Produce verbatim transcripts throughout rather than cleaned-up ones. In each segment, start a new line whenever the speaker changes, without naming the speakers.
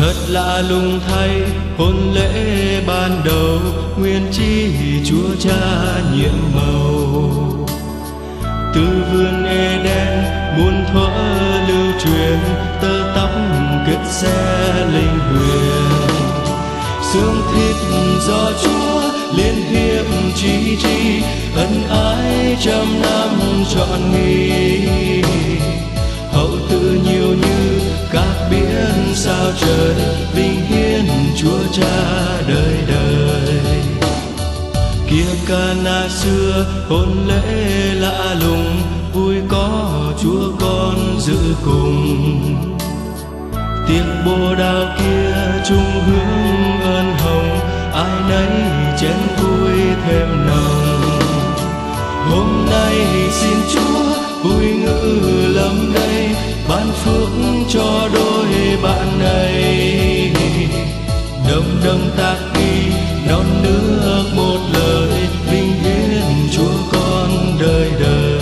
Thật lạ lùng thay, hôn lễ ban đầu nguyên chi Chúa Cha nhiệm màu. Từ vườn Eden muôn thuở lưu truyền, tơ tóc kết xe linh huyền. Xương thịt do Chúa liên hiệp chí chi, ân ái trăm năm trọn nghỉ. Hậu tự nhiều như các biển sao trời, vinh hiển Chúa Cha đời đời. Kia Cana xưa hôn lễ lạ lùng, vui có Chúa con giữ cùng. Tiếc bồ đào kia chung hương ơn hồng, ai nấy chén vui thêm nồng. Hôm nay xin Chúa vui ngự lâm đây, ban phước cho đôi bạn này. Đồng đồng tác đi non nước một lời, vinh hiển Chúa con đời đời.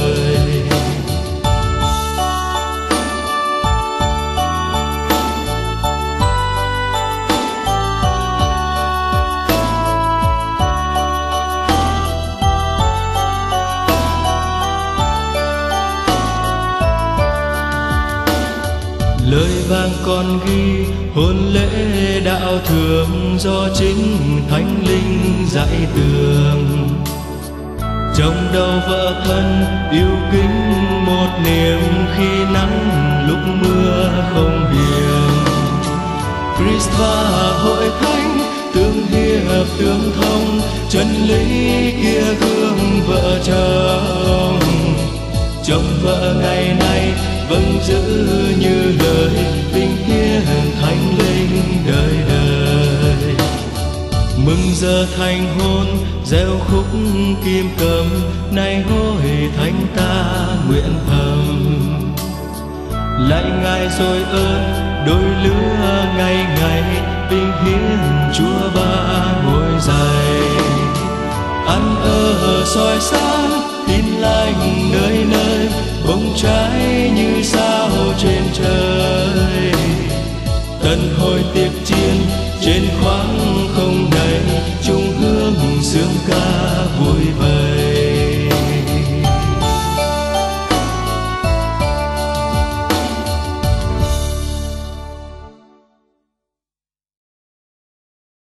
Lời vang còn ghi hôn lễ đạo thường, do chính Thánh Linh dạy tường. Chồng đầu vợ thân yêu kính một niềm, khi nắng lúc mưa không hiền. Christ và hội thánh tương hiệp tương thông, chân lý kia gương vợ chồng. Chồng vợ ngày nay vẫn giữ như lời, vinh hiển Thánh Linh đời đời. Mừng giờ thành hôn reo khúc kim cầm, nay hội thánh ta nguyện thầm. Lạy Ngài rồi ơn đôi lứa ngày ngày, vinh hiển Chúa ba ngôi dày. Ăn ở soi sáng